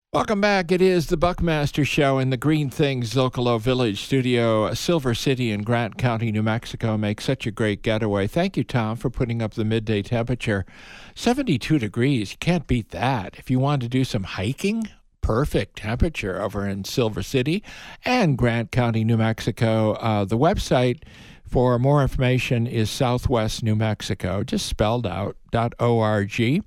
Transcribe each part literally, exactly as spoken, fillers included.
Welcome back. It is the Buckmaster Show in the Green Things Zocalo Village studio. Silver City in Grant County, New Mexico makes such a great getaway. Thank you, Tom, for putting up the midday temperature. seventy-two degrees. You can't beat that. If you want to do some hiking, perfect temperature over in Silver City and Grant County, New Mexico. Uh, the website for more information is Southwest New Mexico, just spelled out, .org.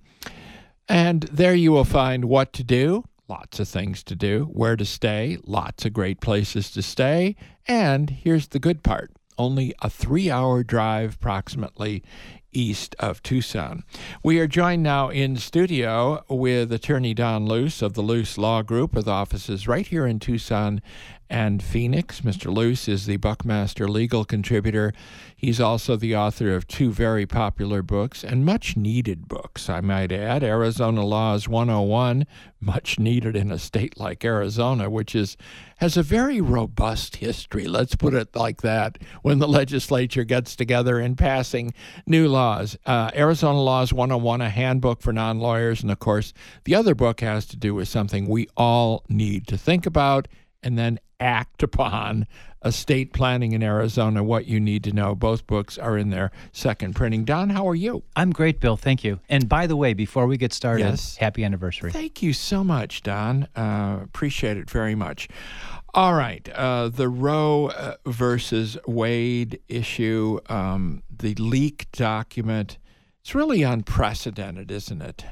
And there you will find what to do. Lots of things to do, where to stay, lots of great places to stay. And here's the good part, only a three-hour drive approximately east of Tucson. We are joined now in studio with attorney Don Luce of the Luce Law Group with offices right here in Tucson and Phoenix. Mister Luce is the Buckmaster legal contributor. He's also the author of two very popular books and much needed books, I might add. Arizona Laws one oh one, much needed in a state like Arizona, which is has a very robust history, let's put it like that, when the legislature gets together in passing new laws. Uh, Arizona Laws one oh one, a handbook for non-lawyers, and of course, the other book has to do with something we all need to think about and then act upon, estate planning in Arizona, what you need to know. Both books are in their second printing. Don, how are you? I'm great, Bill. Thank you. And by the way, before we get started, yes. Happy anniversary. Thank you so much, Don. Uh, appreciate it very much. All right. Uh, the Roe uh, versus Wade issue, um, the leaked document, it's really unprecedented, isn't it?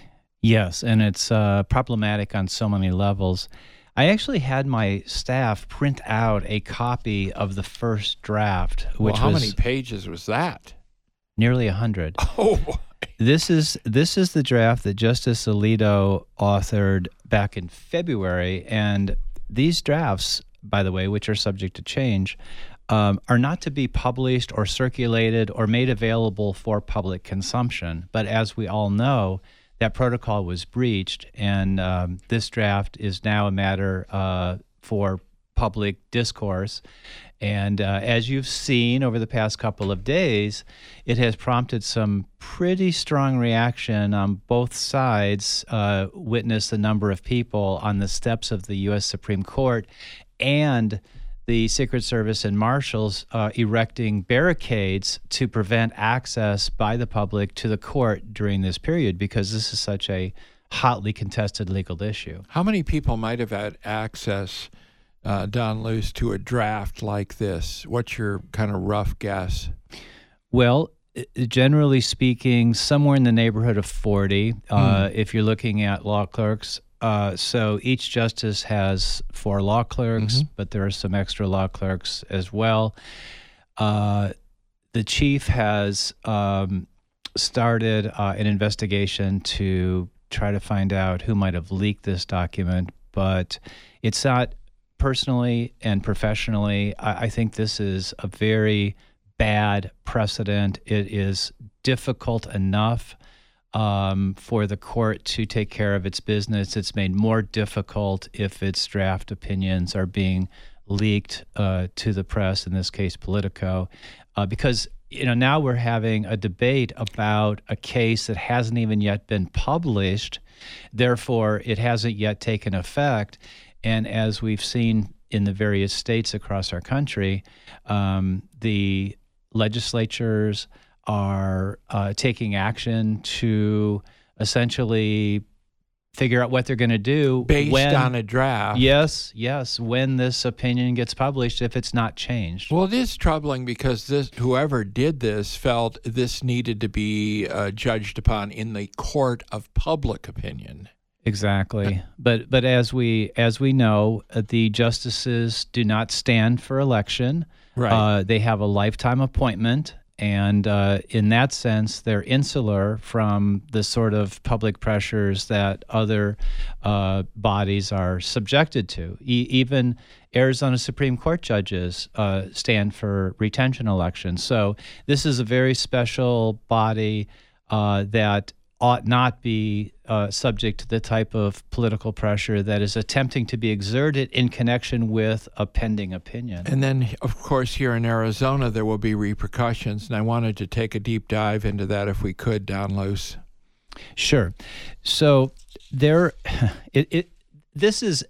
Yes, and it's uh, problematic on so many levels. I actually had my staff print out a copy of the first draft, which well, how was many pages was that? Nearly a hundred. Oh, boy. This is this is the draft that Justice Alito authored back in February, and these drafts, by the way, which are subject to change, um, are not to be published or circulated or made available for public consumption. But as we all know, that protocol was breached, and um, this draft is now a matter uh, for public discourse. And uh, as you've seen over the past couple of days, it has prompted some pretty strong reaction on both sides. Uh, witness the number of people on the steps of the U S Supreme Court and the Secret Service and marshals uh, erecting barricades to prevent access by the public to the court during this period, because this is such a hotly contested legal issue. How many people might have had access, uh, Don Luce, to a draft like this? What's your kind of rough guess? Well, generally speaking, somewhere in the neighborhood of forty, mm. uh, if you're looking at law clerks. Uh, so each justice has four law clerks, mm-hmm. but there are some extra law clerks as well. Uh, the chief has um, started uh, an investigation to try to find out who might have leaked this document, but it's not personally and professionally. I, I think this is a very bad precedent. It is difficult enough Um, for the court to take care of its business. It's made more difficult if its draft opinions are being leaked uh, to the press, in this case Politico, uh, because you know now we're having a debate about a case that hasn't even yet been published, therefore it hasn't yet taken effect. And as we've seen in the various states across our country, um, the legislatures are uh, taking action to essentially figure out what they're going to do based when, on a draft. Yes, yes, when this opinion gets published, if it's not changed. Well, it is troubling because this whoever did this felt this needed to be uh, judged upon in the court of public opinion. Exactly, but but as we as we know, uh, the justices do not stand for election. Right, uh, they have a lifetime appointment. And uh, in that sense, they're insular from the sort of public pressures that other uh, bodies are subjected to. E- even Arizona Supreme Court judges uh, stand for retention elections. So this is a very special body uh, that ought not be uh, subject to the type of political pressure that is attempting to be exerted in connection with a pending opinion. And then, of course, here in Arizona, there will be repercussions, and I wanted to take a deep dive into that if we could, Don Luce. Sure. So there, it, it this is,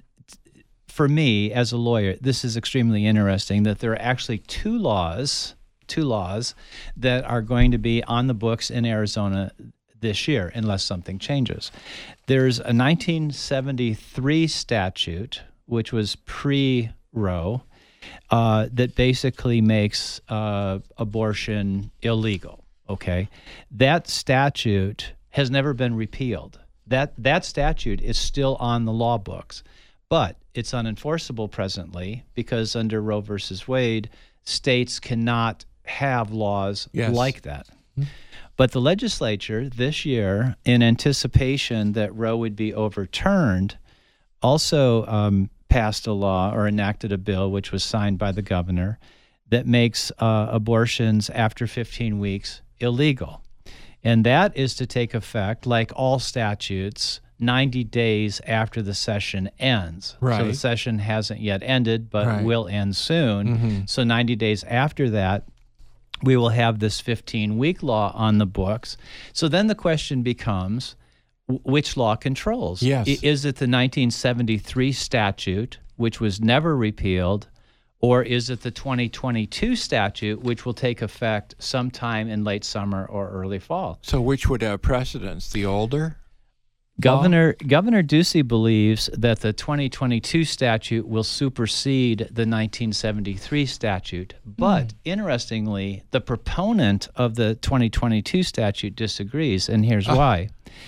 for me as a lawyer, this is extremely interesting that there are actually two laws, two laws that are going to be on the books in Arizona this year, unless something changes. There's a nineteen seventy-three statute, which was pre-Roe, uh, that basically makes uh, abortion illegal. Okay, that statute has never been repealed. That that statute is still on the law books, but it's unenforceable presently because under Roe versus Wade, states cannot have laws yes. like that. Mm-hmm. But the legislature this year, in anticipation that Roe would be overturned, also um, passed a law or enacted a bill, which was signed by the governor, that makes uh, abortions after fifteen weeks illegal. And that is to take effect, like all statutes, ninety days after the session ends. Right. So the session hasn't yet ended, but right. will end soon. Mm-hmm. So ninety days after that, we will have this fifteen-week law on the books. So then the question becomes, which law controls? Yes. Is it the nineteen seventy-three statute, which was never repealed, or is it the twenty twenty-two statute, which will take effect sometime in late summer or early fall? So which would have precedence, the older? Governor law? Governor Ducey believes that the twenty twenty-two statute will supersede the nineteen seventy-three statute. But mm. interestingly, the proponent of the twenty twenty-two statute disagrees, and here's uh. why.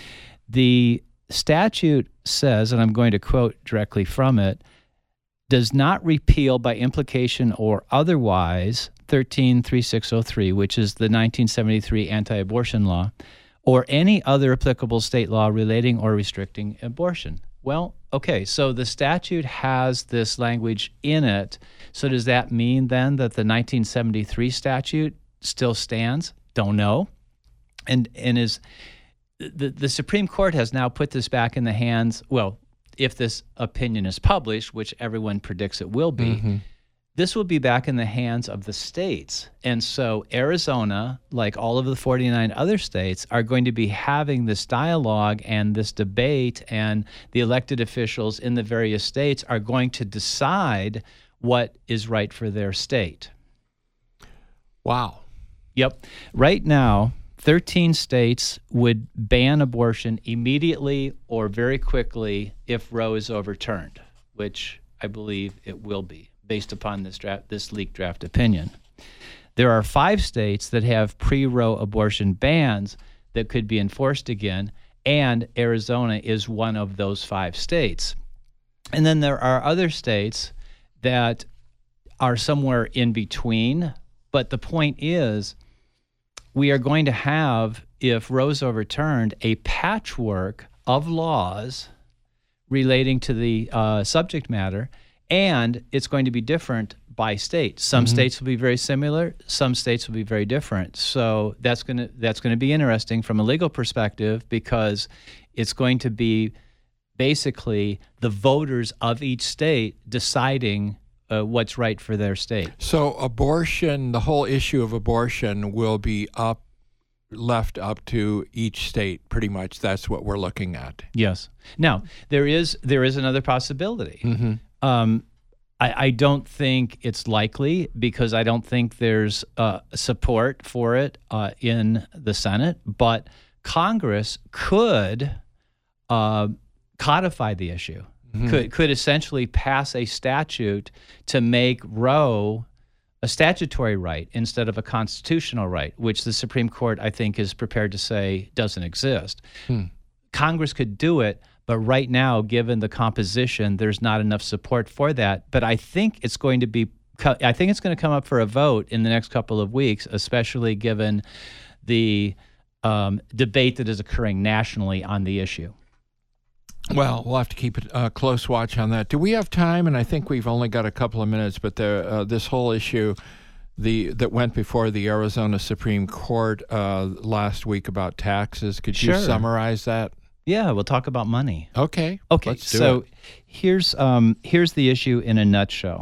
The statute says, and I'm going to quote directly from it, does not repeal by implication or otherwise thirteen thirty-six oh three, which is the nineteen seventy-three anti-abortion law, or any other applicable state law relating or restricting abortion. Well, okay, so the statute has this language in it. So does that mean then that the nineteen seventy-three statute still stands? Don't know. And and is the the Supreme Court has now put this back in the hands, well, if this opinion is published, which everyone predicts it will be, mm-hmm. this will be back in the hands of the states. And so Arizona, like all of the forty-nine other states, are going to be having this dialogue and this debate, and the elected officials in the various states are going to decide what is right for their state. Wow. Yep. Right now, thirteen states would ban abortion immediately or very quickly if Roe is overturned, which I believe it will be, based upon this draft, this leaked draft opinion. There are five states that have pre-Roe abortion bans that could be enforced again, and Arizona is one of those five states. And then there are other states that are somewhere in between, but the point is, we are going to have, if Roe's overturned, a patchwork of laws relating to the uh, subject matter, and it's going to be different by state. Some mm-hmm. states will be very similar, some states will be very different. So that's going to that's going to be interesting from a legal perspective, because it's going to be basically the voters of each state deciding Uh, what's right for their state. So abortion, the whole issue of abortion will be up, left up to each state, pretty much. That's what we're looking at. Yes. Now, there is there is another possibility. Mm-hmm. Um, I, I don't think it's likely, because I don't think there's uh, support for it uh, in the Senate, but Congress could uh, codify the issue. Mm-hmm. Could could essentially pass a statute to make Roe a statutory right instead of a constitutional right, which the Supreme Court, I think, is prepared to say doesn't exist. Hmm. Congress could do it, but right now, given the composition, there's not enough support for that. But I think it's going to be, I think it's going to come up for a vote in the next couple of weeks, especially given the um, debate that is occurring nationally on the issue. Well, we'll have to keep a uh, close watch on that. Do we have time? And I think we've only got a couple of minutes, but the, uh, this whole issue the that went before the Arizona Supreme Court uh, last week about taxes, could you sure. summarize that? Yeah, we'll talk about money. Okay. Okay, let's do so it. here's um, here's the issue in a nutshell.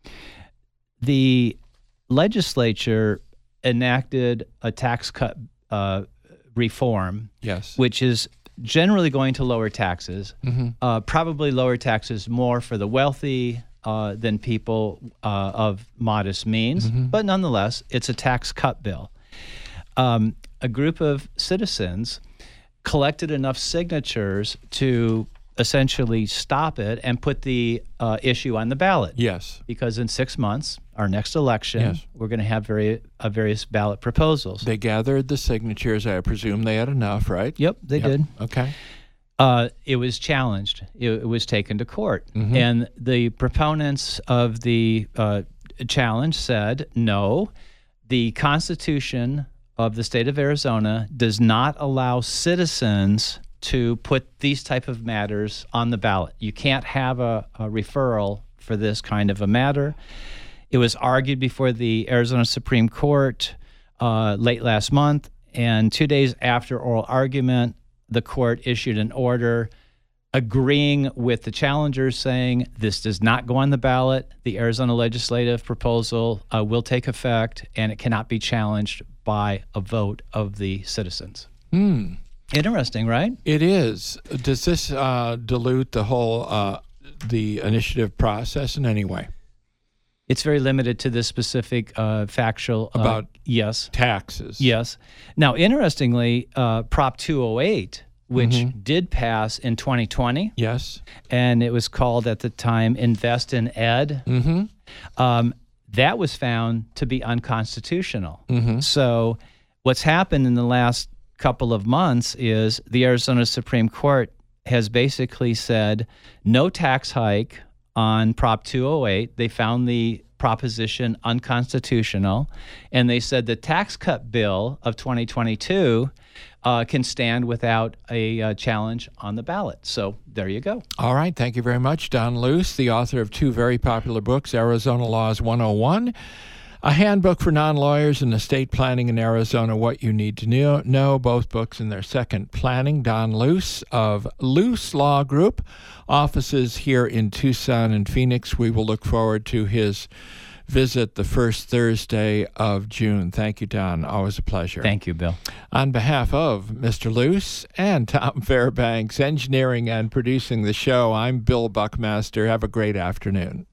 The legislature enacted a tax cut uh, reform, yes, which is generally going to lower taxes, Mm-hmm. uh, probably lower taxes more for the wealthy uh, than people uh, of modest means. Mm-hmm. But nonetheless, it's a tax cut bill. Um, a group of citizens collected enough signatures to essentially stop it and put the uh, issue on the ballot. Yes. Because in six months, our next election, Yes. we're going to have very uh, various ballot proposals. They gathered the signatures. I presume they had enough, right? Yep, they Yep. did. Okay. Uh, it was challenged. It, it was taken to court. Mhm. And the proponents of the uh, challenge said, no, the Constitution of the state of Arizona does not allow citizens to put these type of matters on the ballot. You can't have a, a referral for this kind of a matter. It was argued before the Arizona Supreme Court uh, late last month, and two days after oral argument, the court issued an order agreeing with the challengers, saying this does not go on the ballot. The Arizona legislative proposal uh, will take effect, and it cannot be challenged by a vote of the citizens. Hmm. Interesting, right? It is. Does this uh, dilute the whole uh, the initiative process in any way? It's very limited to this specific uh, factual. Uh, About yes. Taxes. Yes. Now, interestingly, uh, Prop two oh eight, which Mhm. did pass in twenty twenty, Yes. and it was called at the time Invest in Ed, Mm-hmm. um, that was found to be unconstitutional. Mm-hmm. So what's happened in the last couple of months is the Arizona Supreme Court has basically said no tax hike on Prop two oh eight. They found the proposition unconstitutional, and they said the tax cut bill of twenty twenty-two uh, can stand without a uh, challenge on the ballot. So there you go. All right. Thank you very much, Don Luce, the author of two very popular books, Arizona Laws one oh one, A Handbook for Non-Lawyers and Estate Planning in Arizona, What You Need to Know, know both books in their second planning. Don Luce of Luce Law Group, offices here in Tucson and Phoenix. We will look forward to his visit the first Thursday of June. Thank you, Don. Always a pleasure. Thank you, Bill. On behalf of Mister Luce and Tom Fairbanks, engineering and producing the show, I'm Bill Buckmaster. Have a great afternoon.